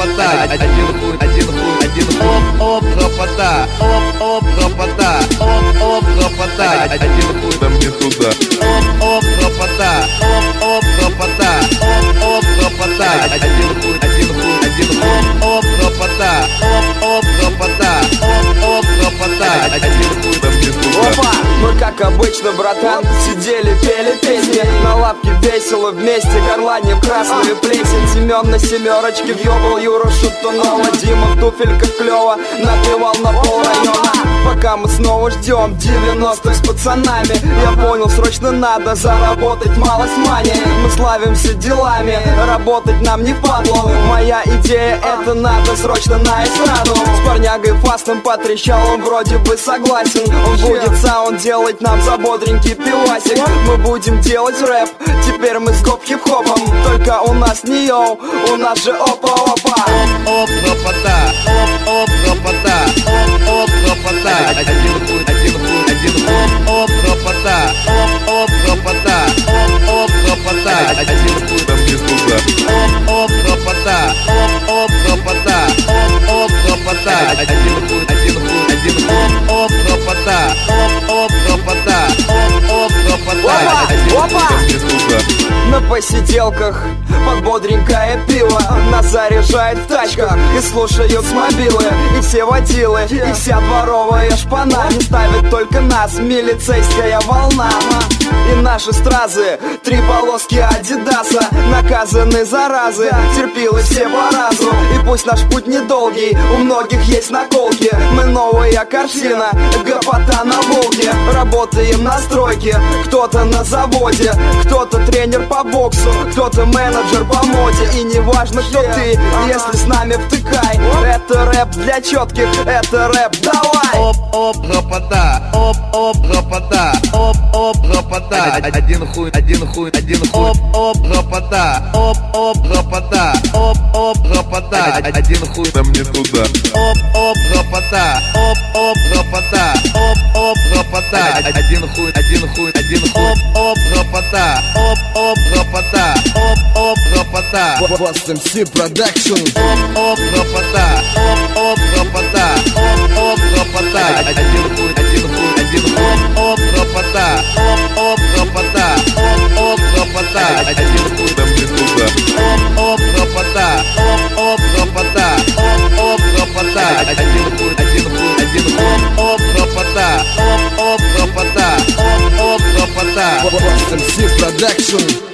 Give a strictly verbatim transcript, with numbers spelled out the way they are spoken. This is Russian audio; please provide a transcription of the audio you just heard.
гопота, один хуй, один хуй, один хуй, оп, оп, гопота, оп, оп, гопота, оп, оп, гопота, один хуй, нам не туда. Оп, оп, гопота, оп, оп, гопота, оп, оп, гопота, один хуй, один хуй, один хуй, оп, гопота, оп, оп, гопота, оп, оп, гопота, один хуй, нам не туда. Опа! Мы как обычно, братан, сидели, пели песни. На лавке весело вместе, горланив красную плесень. Семен на семерочке въебал Юру Шатунова. Дима в туфельках клёво напевал на пол района. Пока мы снова ждем девяностых с пацанами, я понял, срочно надо заработать малость мани. Мы славимся делами, работать нам не впадло. Моя идея, это надо срочно на эстраду. С парнягой фастом потрещал, он вроде бы согласен. Он будет саунд делать нам за бодренький пивасик. Мы будем делать рэп, теперь мы с гоп хип-хопом. Только у нас не йоу, у нас же опа-опа. Оп, гопота, оп, оп, гопота, оп, оп, гопота, один хуй, один хуй, один хуй, оп, гопота, оп, оп, гопота, оп, оп, гопота, один хуй, нам не туда. оп, оп, гопота, оп, оп, гопота, оп, оп, гопота, один хуй, один хуй, один хуй, оп, гопота, оп, оп, гопота, оп, оп, гопота, один хуй, Нам не туда. На посиделках под бодренькое пиво нас заряжает в тачках и слушают с мобилы. И все водилы, и вся дворовая шпана не ставит только нас, милицейская волна. И наши стразы, три полоски Адидаса, наказаны заразы, терпилы все по разу. И пусть наш путь недолгий, у многих есть наколки. Мы новая картина, гопота на Волге. Работаем на стройке, кто-то на заводе, кто-то тренер по боксу, кто-то менеджер по моде. И не важно, кто ты, если с нами втыкай. Это рэп для четких, это рэп, давай! Оп, оп, гопота, оп, оп, гопота, оп, оп, гопота, один хуй, один хуй, один хуй, оп, оп, гопота, оп, оп, гопота, оп, оп, гопота, один хуй, Нам не туда. оп, оп, гопота, оп, оп, гопота, оп, оп, гопота, один хуй, один хуй, один хуй, оп, оп, гопота, оп, оп, гопота, оп, оп, гопота, Fast эм си Production. оп, оп, гопота, оп, оп, гопота, оп, оп, гопота, один хуй, один хуй, один хуй, оп, гопота, оп, оп, гопота, оп, оп, гопота, один хуй, Нам не туда. оп, оп, гопота, оп, оп, гопота, оп, оп, гопота, один хуй, один хуй, один хуй, оп, гопота, оп, оп, гопота, оп, оп, гопота. Fast эм си Production.